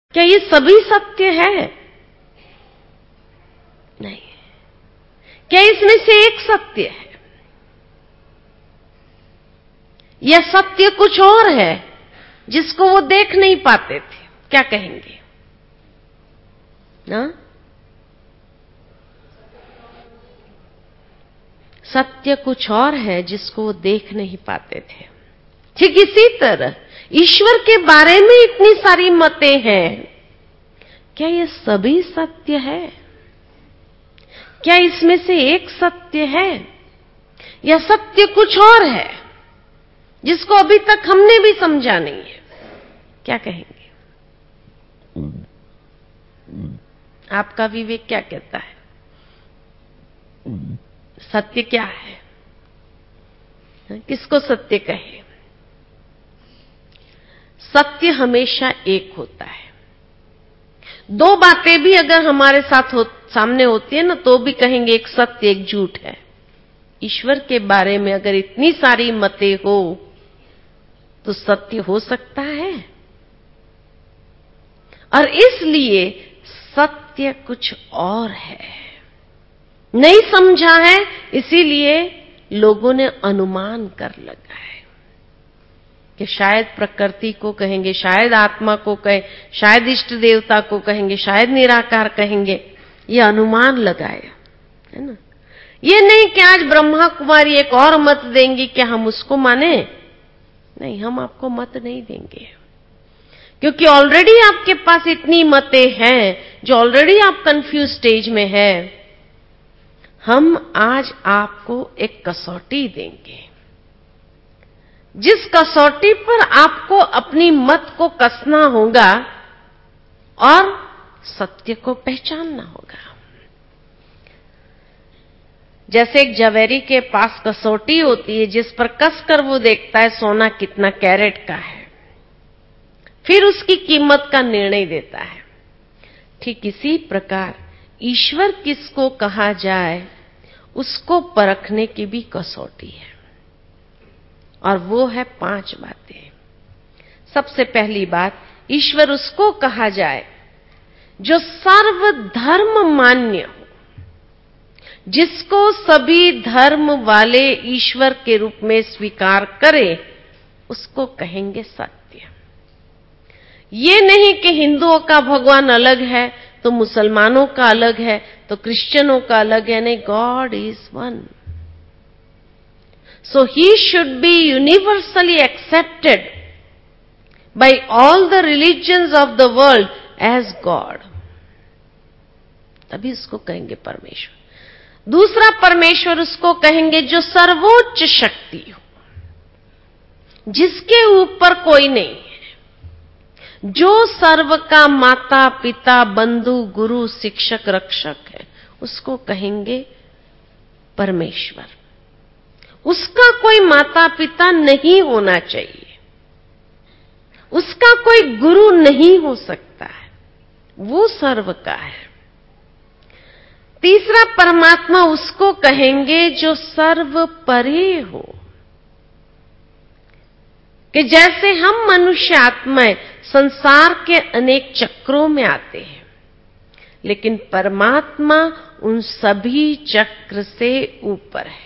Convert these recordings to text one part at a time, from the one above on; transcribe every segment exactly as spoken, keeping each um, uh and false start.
क्या ये सभी सत्य है? नहीं। क्या इसमें से एक सत्य है? या सत्य कुछ और है जिसको वो देख नहीं पाते थे? क्या कहेंगे? ना? सत्य कुछ और है जिसको वो देख नहीं पाते थे। ठीक इसी तरह ईश्वर के बारे में इतनी सारी मतें हैं, क्या ये सभी सत्य है? क्या इसमें से एक सत्य है या सत्य कुछ और है जिसको अभी तक हमने भी समझा नहीं है? क्या कहेंगे? आपका विवेक क्या कहता है? सत्य क्या है? किसको सत्य कहे? सत्य हमेशा एक होता है। दो बातें भी अगर हमारे साथ हो, सामने होती है ना, तो भी कहेंगे एक सत्य एक झूठ है। ईश्वर के बारे में अगर इतनी सारी मतें हो तो सत्य हो सकता है। और इसलिए सत्य कुछ और है, नहीं समझा है, इसीलिए लोगों ने अनुमान कर लगा है कि शायद प्रकृति को कहेंगे, शायद आत्मा को कहे, शायद इष्ट देवता को कहेंगे, शायद निराकार कहेंगे। ये अनुमान लगाया है ना। ये नहीं कि आज ब्रह्मा कुमारी एक और मत देंगी, क्या हम उसको माने? नहीं, हम आपको मत नहीं देंगे, क्योंकि ऑलरेडी आपके पास इतनी मतें हैं जो ऑलरेडी आप कंफ्यूज स्टेज में है। हम आज आपको एक कसौटी देंगे, जिस कसौटी पर आपको अपनी मत को कसना होगा और सत्य को पहचानना होगा। जैसे एक जवेरी के पास कसौटी होती है जिस पर कसकर वो देखता है सोना कितना कैरेट का है, फिर उसकी कीमत का निर्णय देता है। ठीक इसी प्रकार ईश्वर किसको कहा जाए उसको परखने की भी कसौटी है, और वो है पांच बातें। सबसे पहली बात, ईश्वर उसको कहा जाए जो सर्वधर्म मान्य हो, जिसको सभी धर्म वाले ईश्वर के रूप में स्वीकार करे, उसको कहेंगे सत्य। ये नहीं कि हिंदुओं का भगवान अलग है तो मुसलमानों का अलग है तो क्रिश्चियनों का अलग है। नहीं, God is one. So he should be universally accepted by all the religions of the world as God. तभी उसको कहेंगे परमेश्वर। दूसरा, परमेश्वर उसको कहेंगे जो सर्वोच्च शक्ति हो, जिसके ऊपर कोई नहीं है, जो सर्व का माता पिता बंधु गुरु शिक्षक रक्षक है, उसको कहेंगे परमेश्वर। उसका कोई माता पिता नहीं होना चाहिए, उसका कोई गुरु नहीं हो सकता है, वो सर्व का है। तीसरा, परमात्मा उसको कहेंगे जो सर्व परे हो, कि जैसे हम मनुष्य आत्माएं संसार के अनेक चक्रों में आते हैं, लेकिन परमात्मा उन सभी चक्र से ऊपर है।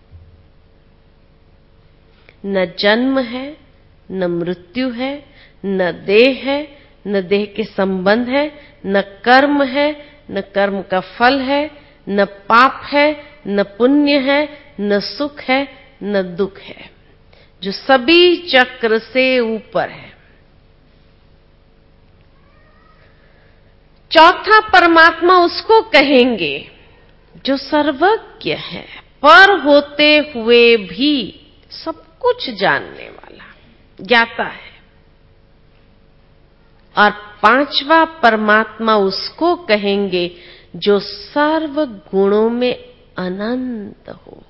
न जन्म है, न मृत्यु है, न देह है, न देह के संबंध है, न कर्म है, न कर्म का फल है, न पाप है, न पुण्य है, न सुख है, न दुख है, जो सभी चक्र से ऊपर है। चौथा, परमात्मा उसको कहेंगे जो सर्वज्ञ है, पर होते हुए भी सब कुछ जानने वाला, ज्ञाता है। और पांचवा, परमात्मा उसको कहेंगे जो सर्व गुणों में अनंत हो,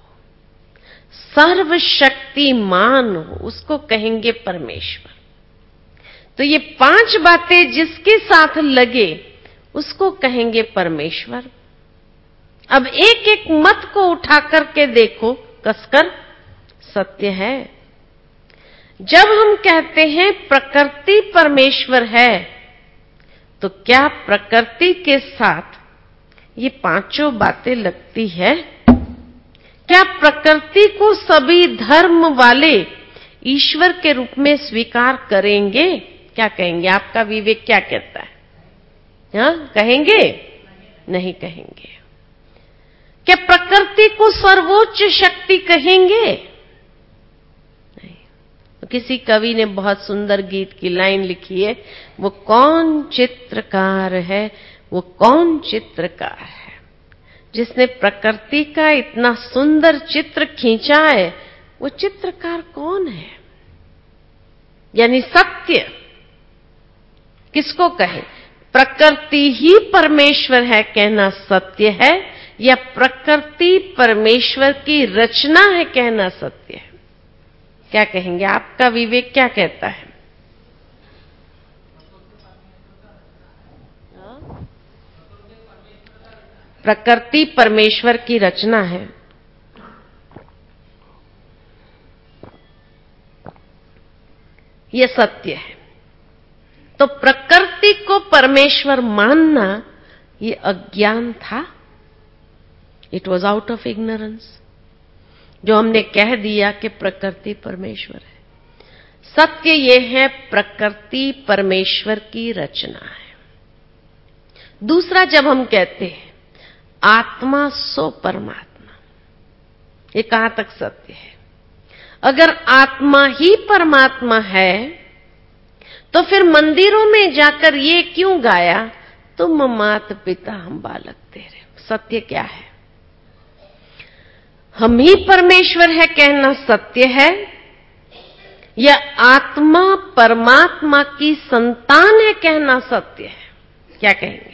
सर्वशक्तिमान हो, उसको कहेंगे परमेश्वर। तो ये पांच बातें जिसके साथ लगे उसको कहेंगे परमेश्वर। अब एक एक मत को उठा करके देखो, कसकर सत्य है। जब हम कहते हैं प्रकृति परमेश्वर है, तो क्या प्रकृति के साथ ये पांचों बातें लगती है? क्या प्रकृति को सभी धर्म वाले ईश्वर के रूप में स्वीकार करेंगे? क्या कहेंगे? आपका विवेक क्या कहता है? हाँ, कहेंगे? नहीं कहेंगे। क्या प्रकृति को सर्वोच्च शक्ति कहेंगे? नहीं। तो किसी कवि ने बहुत सुंदर गीत की लाइन लिखी है, वो कौन चित्रकार है, वो कौन चित्रकार है जिसने प्रकृति का इतना सुंदर चित्र खींचा है, वो चित्रकार कौन है? यानी सत्य किसको कहे? प्रकृति ही परमेश्वर है कहना सत्य है, या प्रकृति परमेश्वर की रचना है कहना सत्य है? क्या कहेंगे? आपका विवेक क्या कहता है? प्रकृति परमेश्वर की रचना है। यह सत्य है। तो प्रकृति को परमेश्वर मानना ये अज्ञान था। It was out of ignorance, जो हमने कह दिया कि प्रकृति परमेश्वर है। सत्य ये है, प्रकृति परमेश्वर की रचना है। दूसरा, जब हम कहते हैं आत्मा सो परमात्मा, ये कहां तक सत्य है? अगर आत्मा ही परमात्मा है तो फिर मंदिरों में जाकर ये क्यों गाया, तुम मात पिता हम बालक तेरे? सत्य क्या है? हम ही परमेश्वर है कहना सत्य है, या आत्मा परमात्मा की संतान है कहना सत्य है? क्या कहेंगे?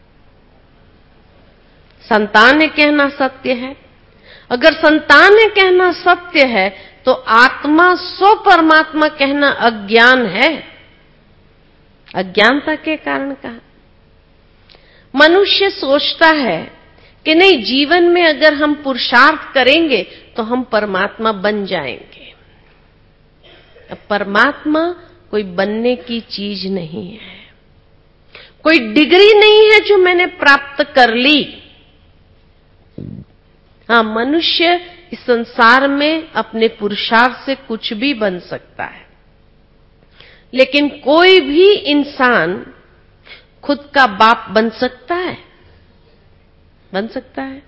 संतान है कहना सत्य है। अगर संतान है कहना सत्य है तो आत्मा सो परमात्मा कहना अज्ञान है। अज्ञानता के कारण कहा। मनुष्य सोचता है कि नहीं, जीवन में अगर हम पुरुषार्थ करेंगे तो हम परमात्मा बन जाएंगे। अब परमात्मा कोई बनने की चीज नहीं है, कोई डिग्री नहीं है जो मैंने प्राप्त कर ली। हाँ, मनुष्य इस संसार में अपने पुरुषार्थ से कुछ भी बन सकता है, लेकिन कोई भी इंसान खुद का बाप बन सकता है? बन सकता है?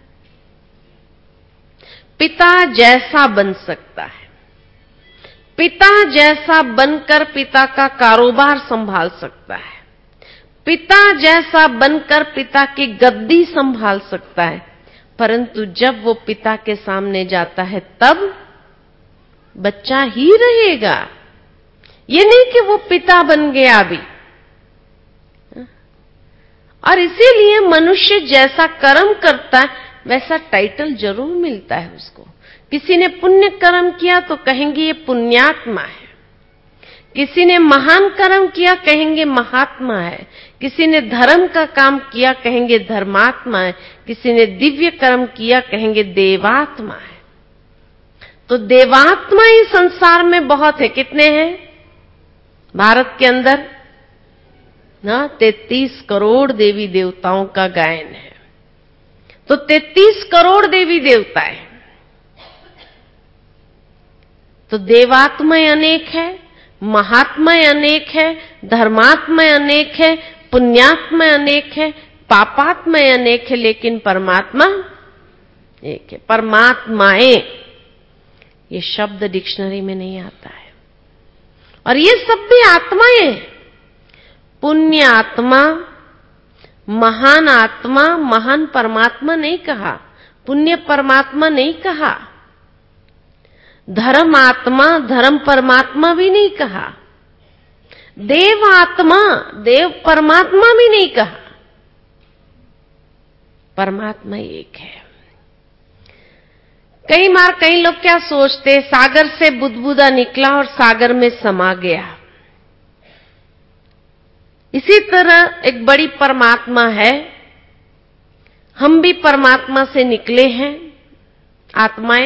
पिता जैसा बन सकता है। पिता जैसा बनकर पिता का कारोबार संभाल सकता है। पिता जैसा बनकर पिता की गद्दी संभाल सकता है, परंतु जब वो पिता के सामने जाता है तब बच्चा ही रहेगा। ये नहीं कि वो पिता बन गया अभी। और इसीलिए मनुष्य जैसा कर्म करता है वैसा टाइटल जरूर मिलता है उसको। किसी ने पुण्य कर्म किया तो कहेंगे ये पुण्यात्मा है, किसी ने महान कर्म किया कहेंगे महात्मा है, किसी ने धर्म का काम किया कहेंगे धर्मात्मा है, किसी ने दिव्य कर्म किया कहेंगे देवात्मा है। तो देवात्मा इस संसार में बहुत है। कितने हैं? भारत के अंदर ना तैतीस करोड़ देवी देवताओं का गायन है। तो तैतीस करोड़ देवी देवता है। तो देवात्माएं अनेक है, महात्माएं अनेक है, धर्मात्माएं अनेक है, पुण्यात्माएं अनेक है, पापात्माएं अनेक है, लेकिन परमात्मा एक है। परमात्माएं ये शब्द डिक्शनरी में नहीं आता है। और ये सब भी आत्माएं, पुण्य आत्मा, महान आत्मा, महान परमात्मा नहीं कहा, पुण्य परमात्मा नहीं कहा, धर्म आत्मा, धर्म परमात्मा भी नहीं कहा, देव आत्मा, देव परमात्मा भी नहीं कहा। परमात्मा एक है। कई बार कई लोग क्या सोचते, सागर से बुदबुदा निकला और सागर में समा गया। इसी तरह एक बड़ी परमात्मा है, हम भी परमात्मा से निकले हैं आत्माएं,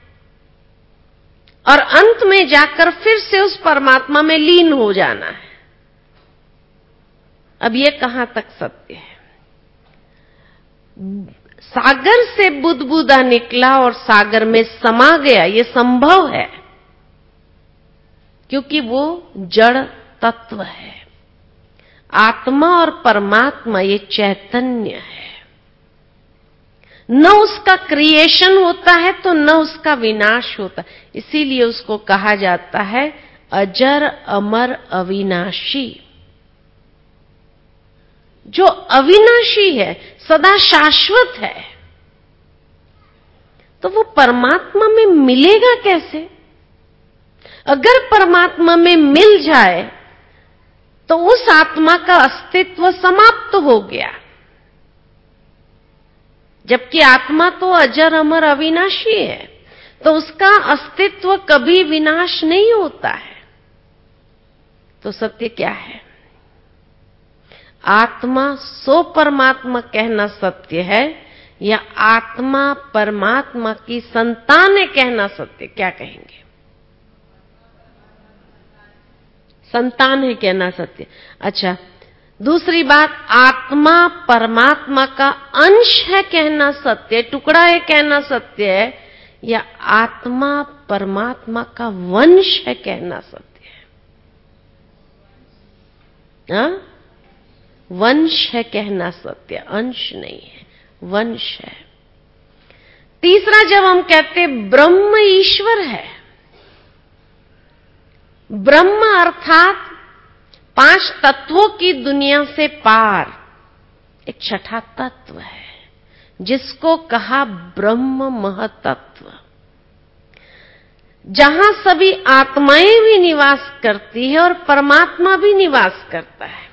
और अंत में जाकर फिर से उस परमात्मा में लीन हो जाना है। अब ये कहां तक सत्य है? सागर से बुदबुदा निकला और सागर में समा गया, ये संभव है क्योंकि वो जड़ तत्व है। आत्मा और परमात्मा ये चैतन्य है। न उसका क्रिएशन होता है तो न उसका विनाश होता, इसीलिए उसको कहा जाता है अजर अमर अविनाशी। जो अविनाशी है, सदा शाश्वत है, तो वो परमात्मा में मिलेगा कैसे? अगर परमात्मा में मिल जाए तो उस आत्मा का अस्तित्व समाप्त हो गया, जबकि आत्मा तो अजर अमर अविनाशी है, तो उसका अस्तित्व कभी विनाश नहीं होता है। तो सत्य क्या है? आत्मा सो परमात्मा कहना सत्य है या आत्मा परमात्मा की संतान है कहना सत्य? क्या कहेंगे? संतान है कहना सत्य। अच्छा, दूसरी बात, आत्मा परमात्मा का अंश है कहना सत्य, टुकड़ा है कहना सत्य है, या आत्मा परमात्मा का वंश है कहना सत्य है? हाँ? वंश है कहना सत्य, अंश नहीं है, वंश है। तीसरा, जब हम कहते ब्रह्म ईश्वर है, ब्रह्म अर्थात पांच तत्वों की दुनिया से पार एक छठा तत्व है जिसको कहा ब्रह्म महतत्व, जहां सभी आत्माएं भी निवास करती है और परमात्मा भी निवास करता है।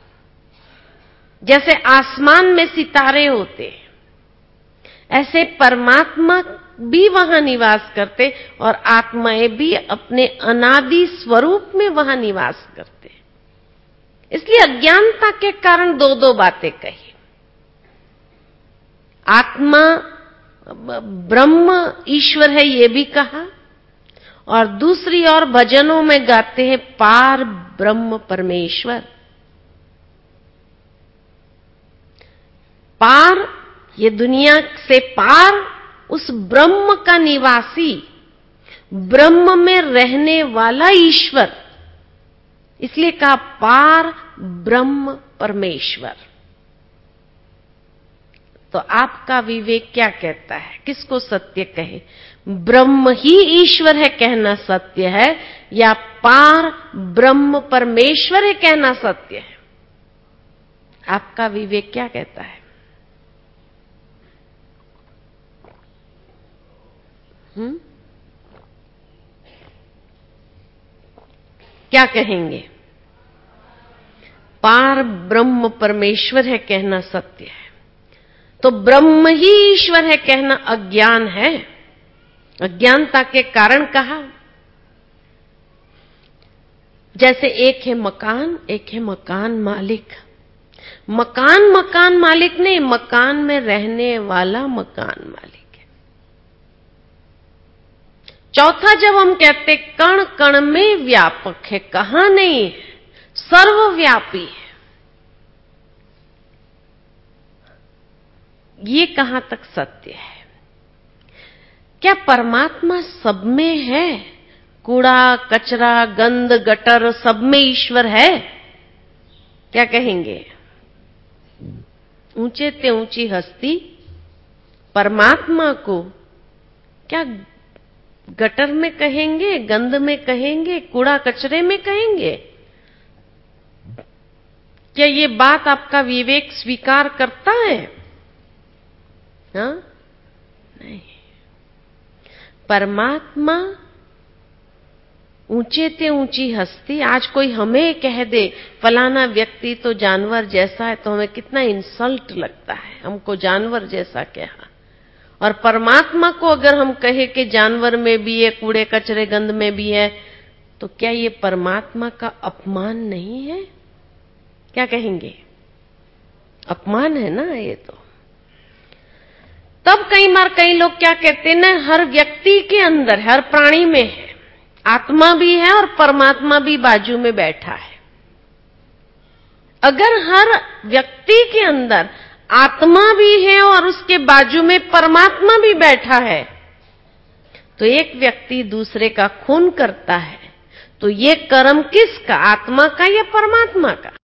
जैसे आसमान में सितारे होते हैं, ऐसे परमात्मा भी वहां निवास करते और आत्माएं भी अपने अनादि स्वरूप में वहां निवास करते। इसलिए अज्ञानता के कारण दो दो बातें कही। आत्मा ब्रह्म ईश्वर है ये भी कहा, और दूसरी ओर भजनों में गाते हैं पार ब्रह्म परमेश्वर। पार ये दुनिया से पार उस ब्रह्म का निवासी, ब्रह्म में रहने वाला ईश्वर, इसलिए कहा पार ब्रह्म परमेश्वर। तो आपका विवेक क्या कहता है, किसको सत्य कहे? ब्रह्म ही ईश्वर है कहना सत्य है या पार ब्रह्म परमेश्वर है कहना सत्य है? आपका विवेक क्या कहता है? हम्म क्या कहेंगे? पार ब्रह्म परमेश्वर है कहना सत्य है। तो ब्रह्म ही ईश्वर है कहना अज्ञान है, अज्ञानता के कारण कहा। जैसे एक है मकान, एक है मकान मालिक। मकान मकान मालिक नहीं, मकान में रहने वाला मकान मालिक है। चौथा, जब हम कहते कण कण में व्यापक है, कहां नहीं है, सर्वव्यापी है, ये कहां तक सत्य है? क्या परमात्मा सब में है? कूड़ा कचरा गंध गटर सब में ईश्वर है? क्या कहेंगे? ऊंचे ते ऊंची हस्ती परमात्मा को क्या गटर में कहेंगे, गंध में कहेंगे, कूड़ा कचरे में कहेंगे? क्या ये बात आपका विवेक स्वीकार करता है? हाँ? नहीं। परमात्मा ऊंचे ते ऊंची हस्ती। आज कोई हमें कह दे फलाना व्यक्ति तो जानवर जैसा है, तो हमें कितना इंसल्ट लगता है, हमको जानवर जैसा कहा। और परमात्मा को अगर हम कहे कि जानवर में भी है, कूड़े कचरे गंध में भी है, तो क्या ये परमात्मा का अपमान नहीं है? क्या कहेंगे? अपमान है ना ये तो। तब कई बार कई लोग क्या कहते हैं ना, हर व्यक्ति के अंदर, हर प्राणी में है, आत्मा भी है और परमात्मा भी बाजू में बैठा है। अगर हर व्यक्ति के अंदर आत्मा भी है और उसके बाजू में परमात्मा भी बैठा है, तो एक व्यक्ति दूसरे का खून करता है, तो ये कर्म किसका, आत्मा का या परमात्मा का?